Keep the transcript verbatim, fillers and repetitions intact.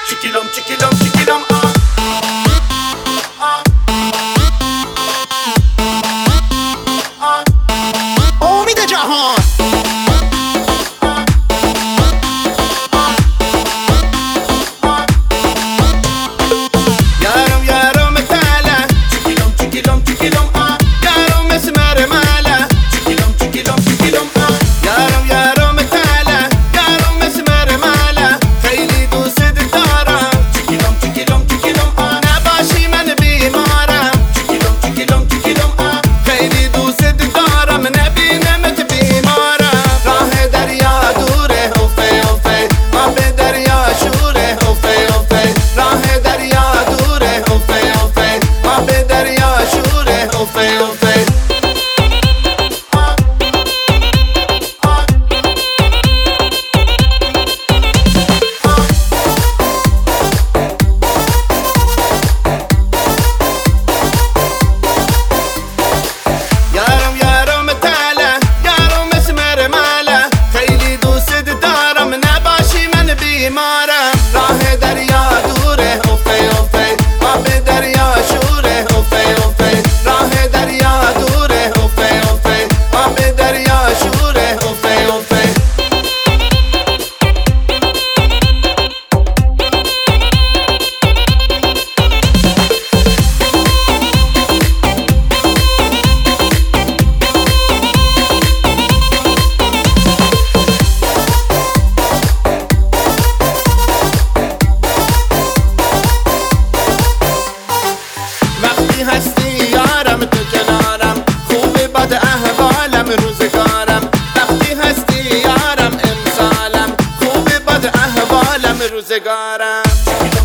چیکیلم چیکیلم چیکیلم آه آه آه امید جهان یارم یارم تاله چیکیلم چیکیلم چیکیلم آه یارم مسمر ماله چیکیلم چیکیلم چیکیلم آه یارم یارم تاله یارم مسمر ماله خیلی دوست دارم چیکیلم چیکیلم چیکیلم آه نباشی من بیمارم چیکیلم چیکیلم چیکیلم آه خیلی دوست دارم نبینمت بیمارم راه دریا دوره اوفه اوفه آب دریا شوره اوفه اوفه راه دریا دوره اوفه اوفه آب دریا شوره اوفه اوفه یارم یارم تاله یارم مسمر ماله خیلی دوست دارم نباشی من بیمارم راه دریا دوره اوفه اوفه آب دریا شوره اوفه اوفه راه دریا دوره اوفه اوفه آب دریا شوره اوفه اوفه وقتی هستی یارم تو کنارم خوب بد احوالم روزگارم وقتی هستی یارم امسالم خوب بد احوالم روزگارم